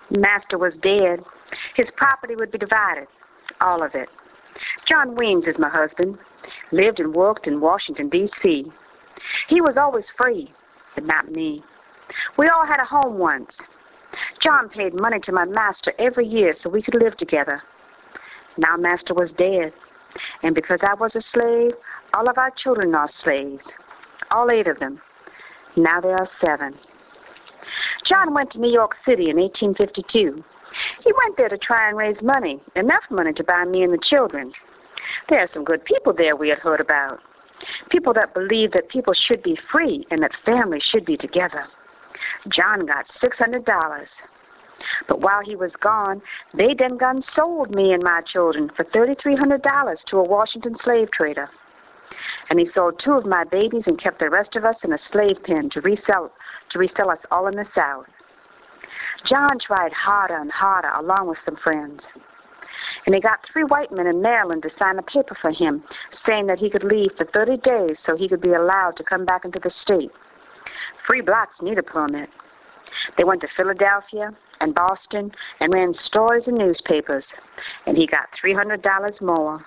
Master was dead. His property would be divided, all of it. John Weems is my husband. Lived and worked in Washington, D.C. He was always free, but not me. We all had a home once. John paid money to my master every year so we could live together. Now master was dead, and because I was a slave, all of our children are slaves. All 8 of them. Now there are 7. John went to New York City in 1852. He went there to try and raise money, enough money to buy me and the children. There are some good people there we had heard about. People that believe that people should be free and that families should be together. John got $600. But while he was gone, they done gone sold me and my children for $3,300 to a Washington slave trader. And he sold 2 of my babies and kept the rest of us in a slave pen to resell us all in the South. John tried harder and harder along with some friends. And he got 3 white men in Maryland to sign a paper for him saying that he could leave for 30 days so he could be allowed to come back into the state. Free blacks need a permit. They went to Philadelphia and Boston and ran stories in newspapers, and he got $300 more.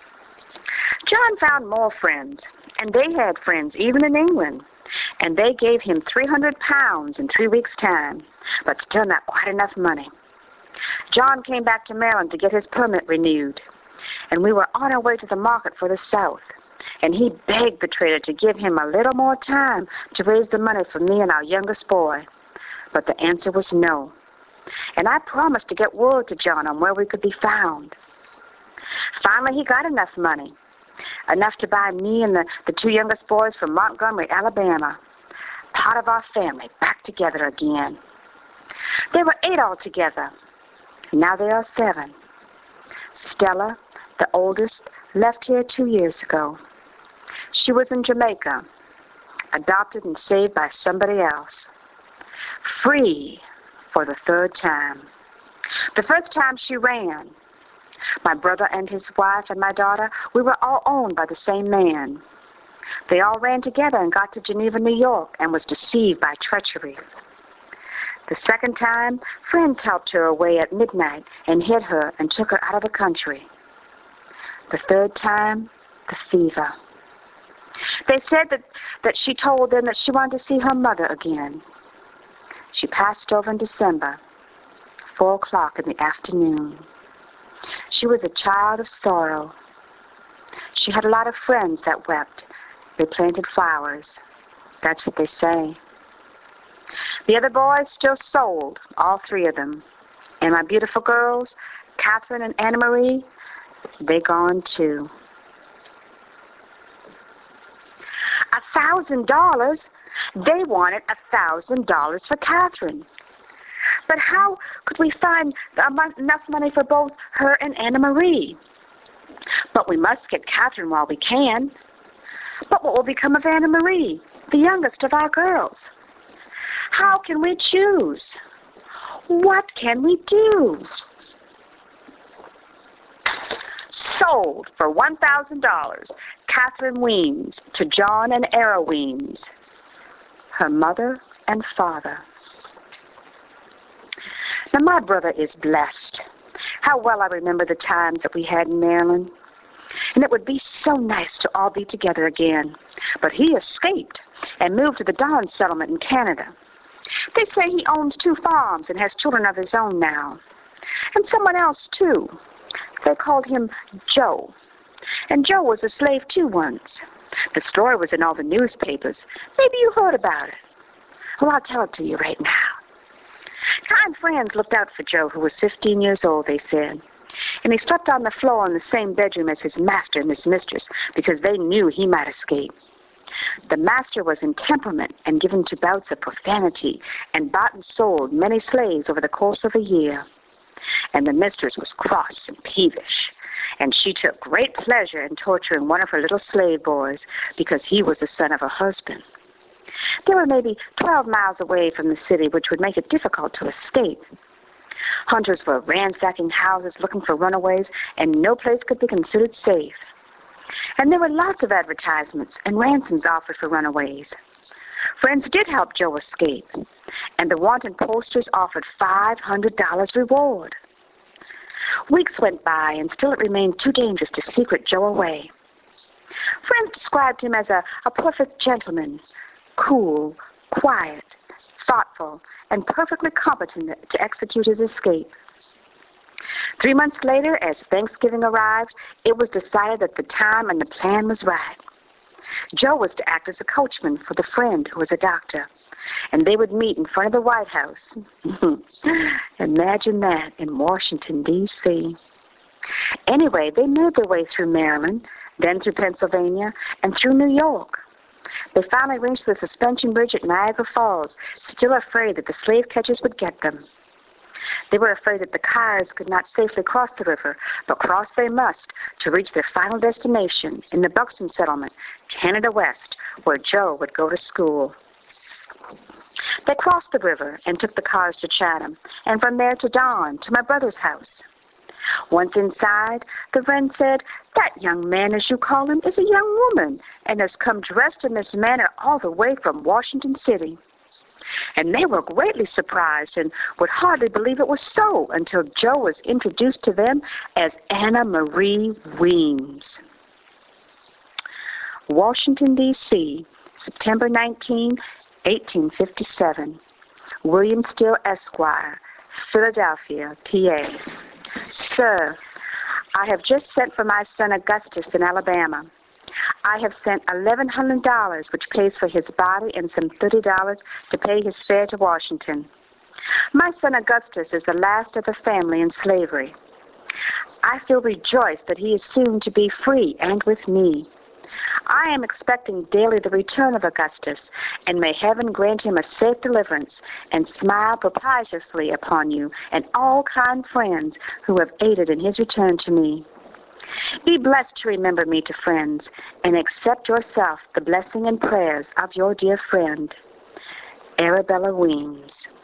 John found more friends, and they had friends even in England, and they gave him 300 pounds in 3 weeks' time, but still not quite enough money. John came back to Maryland to get his permit renewed, and we were on our way to the market for the South, and he begged the trader to give him a little more time to raise the money for me and our youngest boy. But the answer was no. And I promised to get word to John on where we could be found. Finally, he got enough money, enough to buy me and the 2 youngest boys from Montgomery, Alabama, part of our family, back together again. There were 8 altogether. Now there are 7. Stella, the oldest, left here 2 years ago. She was in Jamaica, adopted and saved by somebody else. Free for the 3rd time. The first time she ran. My brother and his wife and my daughter, we were all owned by the same man. They all ran together and got to Geneva, New York, and was deceived by treachery. The second time, friends helped her away at midnight and hid her and took her out of the country. The 3rd time, the fever. They said that she told them that she wanted to see her mother again. She passed over in December, 4 o'clock in the afternoon. She was a child of sorrow. She had a lot of friends that wept. They planted flowers. That's what they say. The other boys still sold, all 3 of them. And my beautiful girls, Catherine and Anna Marie, they gone too. $1,000? They wanted $1,000 for Catherine. But how could we find enough money for both her and Anna Marie? But we must get Catherine while we can. But what will become of Anna Marie, the youngest of our girls? How can we choose? What can we do? Sold for $1,000, Catherine Weems to John and Era Weems, her mother and father. Now, my brother is blessed. How well I remember the times that we had in Maryland. And it would be so nice to all be together again. But he escaped and moved to the Don settlement in Canada. They say he owns 2 farms and has children of his own now. And someone else, too. They called him Joe. And Joe was a slave, too, once. The story was in all the newspapers. Maybe you heard about it. Well, I'll tell it to you right now. Kind friends looked out for Joe, who was 15 years old, they said. And he slept on the floor in the same bedroom as his master and his mistress because they knew he might escape. The master was in temperament and given to bouts of profanity and bought and sold many slaves over the course of a year. And the mistress was cross and peevish, and she took great pleasure in torturing one of her little slave boys because he was the son of her husband. They were maybe 12 miles away from the city, which would make it difficult to escape. Hunters were ransacking houses looking for runaways, and no place could be considered safe. And there were lots of advertisements and ransoms offered for runaways. Friends did help Joe escape. and the wanted posters offered $500 reward. Weeks went by, and still it remained too dangerous to secret Joe away. Friends described him as a perfect gentleman, cool, quiet, thoughtful, and perfectly competent to execute his escape. 3 months later, as Thanksgiving arrived, it was decided that the time and the plan was right. Joe was to act as a coachman for the friend who was a doctor, and they would meet in front of the White House. Imagine that, in Washington, D.C. Anyway, they made their way through Maryland, then through Pennsylvania, and through New York. They finally reached the suspension bridge at Niagara Falls, still afraid that the slave catchers would get them. They were afraid that the cars could not safely cross the river, but cross they must to reach their final destination in the Buxton settlement, Canada West, where Joe would go to school. They crossed the river and took the cars to Chatham, and from there to Don, to my brother's house. Once inside, the friend said, "That young man, as you call him, is a young woman, and has come dressed in this manner all the way from Washington City." And they were greatly surprised and would hardly believe it was so until Joe was introduced to them as Anna Marie Weems. Washington, D.C., September 19, 1857. William Steele, Esquire, Philadelphia, PA. Sir, I have just sent for my son Augustus in Alabama. I have sent $1,100, which pays for his body, and some $30 to pay his fare to Washington. My son Augustus is the last of the family in slavery. I feel rejoiced that he is soon to be free and with me. I am expecting daily the return of Augustus, and may heaven grant him a safe deliverance, and smile propitiously upon you and all kind friends who have aided in his return to me. Be blessed to remember me to friends, and accept yourself the blessing and prayers of your dear friend, Arabella Weems.